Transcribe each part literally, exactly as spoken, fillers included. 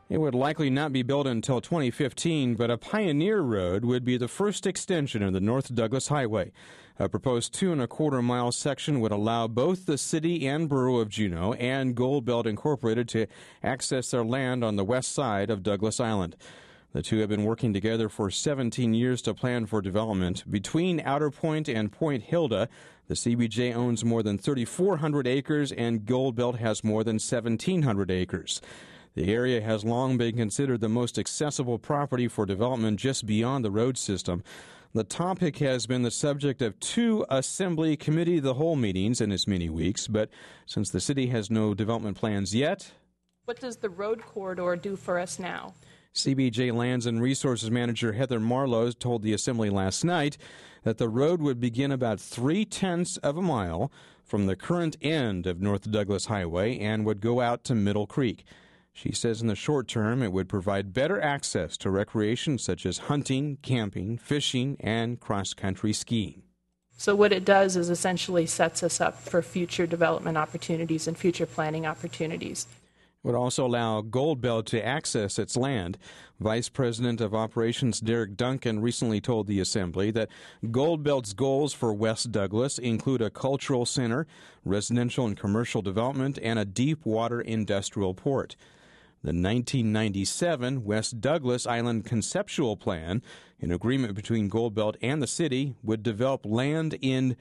It would likely not be built until twenty fifteen, but a Pioneer Road would be the first extension of the North Douglas Highway. A proposed two and a quarter mile section would allow both the city and borough of Juneau and Gold Belt Incorporated to access their land on the west side of Douglas Island. The two have been working together for seventeen years to plan for development. Between Outer Point and Point Hilda, the C B J owns more than three thousand four hundred acres and Gold Belt has more than seventeen hundred acres. The area has long been considered the most accessible property for development just beyond the road system. The topic has been the subject of two Assembly Committee of the Whole meetings in as many weeks, but since the city has no development plans yet... What does the road corridor do for us now? C B J Lands and Resources Manager Heather Marlowe told the Assembly last night that the road would begin about three-tenths of a mile from the current end of North Douglas Highway and would go out to Middle Creek. She says in the short term it would provide better access to recreation such as hunting, camping, fishing, and cross-country skiing. So what it does is essentially sets us up for future development opportunities and future planning opportunities. It would also allow Gold Belt to access its land. Vice President of Operations Derek Duncan recently told the Assembly that Gold Belt's goals for West Douglas include a cultural center, residential and commercial development, and a deep water industrial port. The nineteen ninety-seven West Douglas Island Conceptual Plan, an agreement between Gold Belt and the city, would develop land in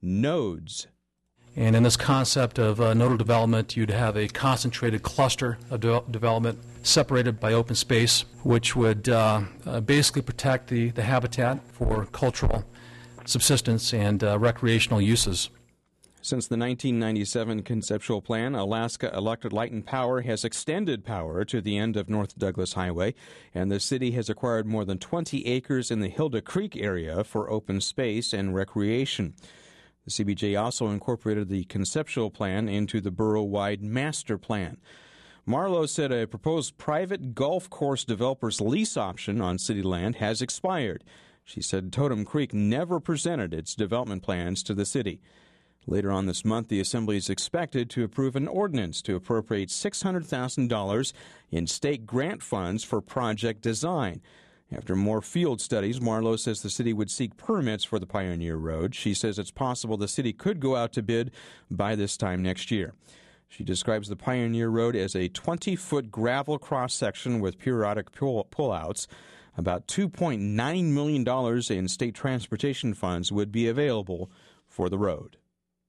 nodes. And in this concept of uh, nodal development, you'd have a concentrated cluster of de- development separated by open space, which would uh, uh, basically protect the, the habitat for cultural subsistence and uh, recreational uses. Since the nineteen ninety-seven conceptual plan, Alaska Electric Light and Power has extended power to the end of North Douglas Highway, and the city has acquired more than twenty acres in the Hilda Creek area for open space and recreation. The C B J also incorporated the conceptual plan into the borough-wide master plan. Marlowe said a proposed private golf course developer's lease option on city land has expired. She said Totem Creek never presented its development plans to the city. Later on this month, the Assembly is expected to approve an ordinance to appropriate six hundred thousand dollars in state grant funds for project design. After more field studies, Marlowe says the city would seek permits for the Pioneer Road. She says it's possible the city could go out to bid by this time next year. She describes the Pioneer Road as a twenty-foot gravel cross-section with periodic pull- pullouts. About two point nine million dollars in state transportation funds would be available for the road.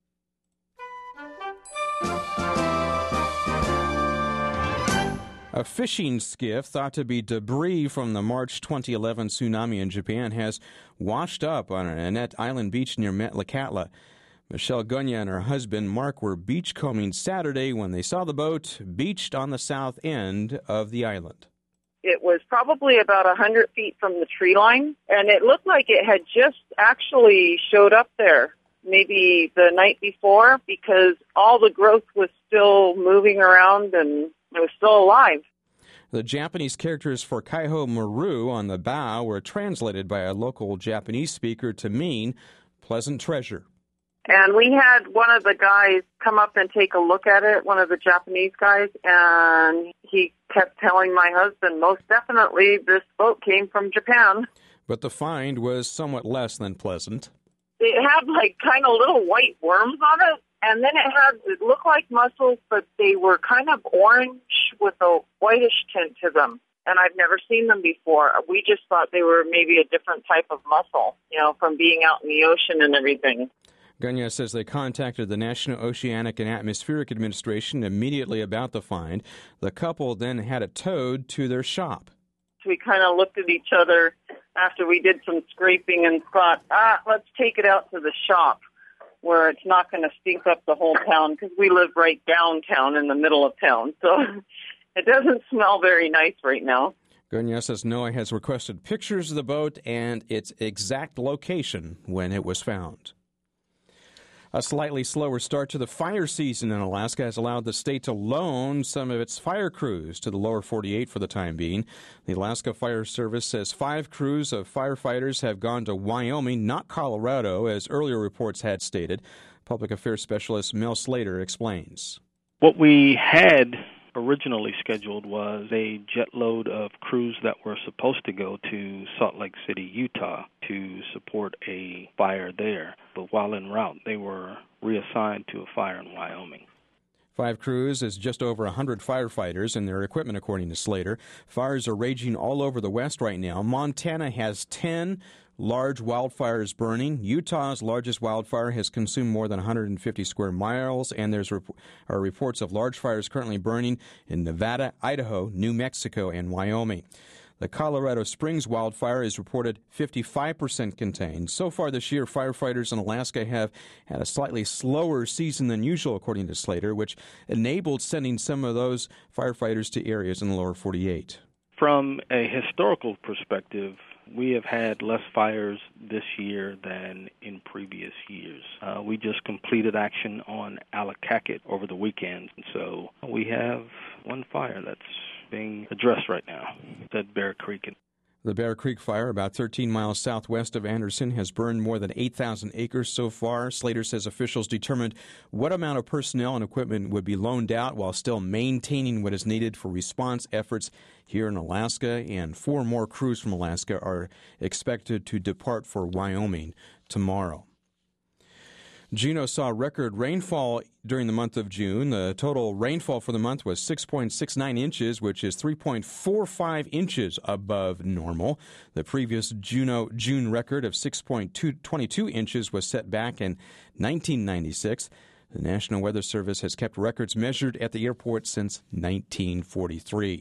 A fishing skiff thought to be debris from the March twenty eleven tsunami in Japan has washed up on Annette Island Beach near Metlakatla. Michelle Gunya and her husband Mark were beachcombing Saturday when they saw the boat beached on the south end of the island. It was probably about one hundred feet from the tree line, and it looked like it had just actually showed up there maybe the night before because all the growth was still moving around and it was still alive. The Japanese characters for Kaiho Maru on the bow were translated by a local Japanese speaker to mean pleasant treasure. And we had one of the guys come up and take a look at it, one of the Japanese guys, and he kept telling my husband, most definitely this boat came from Japan. But the find was somewhat less than pleasant. It had like kind of little white worms on it, and then it had, it looked like mussels, but they were kind of orange with a whitish tint to them. And I've never seen them before. We just thought they were maybe a different type of mussel, you know, from being out in the ocean and everything. Gunya says they contacted the National Oceanic and Atmospheric Administration immediately about the find. The couple then had it towed to their shop. We kind of looked at each other after we did some scraping and thought, ah, let's take it out to the shop where it's not going to stink up the whole town because we live right downtown in the middle of town. So it doesn't smell very nice right now. Gunya says NOAA has requested pictures of the boat and its exact location when it was found. A slightly slower start to the fire season in Alaska has allowed the state to loan some of its fire crews to the lower forty-eight for the time being. The Alaska Fire Service says five crews of firefighters have gone to Wyoming, not Colorado, as earlier reports had stated. Public Affairs Specialist Mel Slater explains. What we had originally scheduled was a jet load of crews that were supposed to go to Salt Lake City, Utah, to support a fire there. But while en route, they were reassigned to a fire in Wyoming. Five crews is just over one hundred firefighters and their equipment, according to Slater. Fires are raging all over the West right now. Montana has ten large wildfires burning. Utah's largest wildfire has consumed more than one hundred fifty square miles, and there's rep- are reports of large fires currently burning in Nevada, Idaho, New Mexico, and Wyoming. The Colorado Springs wildfire is reported fifty-five percent contained. So far this year, firefighters in Alaska have had a slightly slower season than usual, according to Slater, which enabled sending some of those firefighters to areas in the lower forty-eight. From a historical perspective, we have had less fires this year than in previous years. Uh, we just completed action on Allakaket over the weekend, and so we have one fire that's being addressed right now. It's at Bear Creek. The Bear Creek Fire, about thirteen miles southwest of Anderson, has burned more than eight thousand acres so far. Slater says officials determined what amount of personnel and equipment would be loaned out while still maintaining what is needed for response efforts here in Alaska, and four more crews from Alaska are expected to depart for Wyoming tomorrow. Juneau saw record rainfall during the month of June. The total rainfall for the month was six point six nine inches, which is three point four five inches above normal. The previous Juneau June record of six point two two inches was set back in nineteen ninety-six. The National Weather Service has kept records measured at the airport since nineteen forty-three.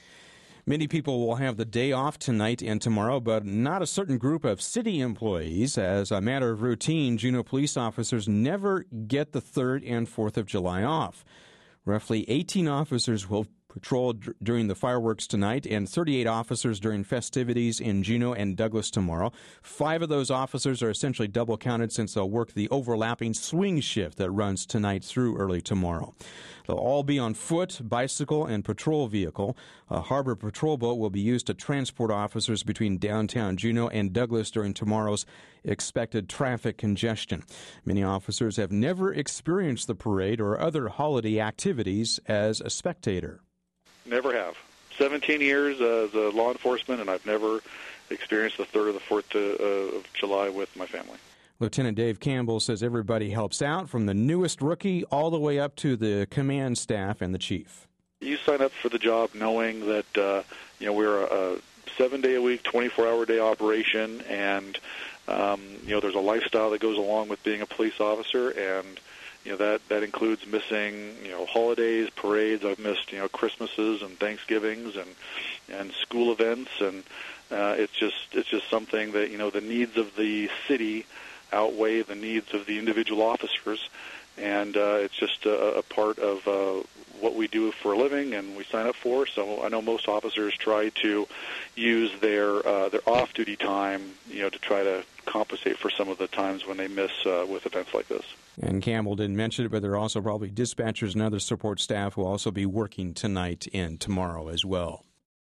Many people will have the day off tonight and tomorrow, but not a certain group of city employees. As a matter of routine, Juneau police officers never get the third and fourth of July off. Roughly eighteen officers will patrol d- during the fireworks tonight and thirty-eight officers during festivities in Juneau and Douglas tomorrow. Five of those officers are essentially double counted since they'll work the overlapping swing shift that runs tonight through early tomorrow. They'll all be on foot, bicycle, and patrol vehicle. A harbor patrol boat will be used to transport officers between downtown Juneau and Douglas during tomorrow's expected traffic congestion. Many officers have never experienced the parade or other holiday activities as a spectator. Never have. seventeen years as a law enforcement, and I've never experienced the third or the fourth of July with my family. Lieutenant Dave Campbell says everybody helps out, from the newest rookie all the way up to the command staff and the chief. You sign up for the job knowing that uh, you know we're a seven-day-a-week, twenty-four-hour-a-day operation, and um, you know there's a lifestyle that goes along with being a police officer, and you know that that includes missing you know holidays, parades. I've missed you know Christmases and Thanksgivings and and school events, and uh, it's just it's just something that you know the needs of the city outweigh the needs of the individual officers, and uh, it's just a, a part of uh, what we do for a living and we sign up for. So I know most officers try to use their uh, their off-duty time, you know, to try to compensate for some of the times when they miss uh, with events like this. And Campbell didn't mention it, but there are also probably dispatchers and other support staff who will also be working tonight and tomorrow as well.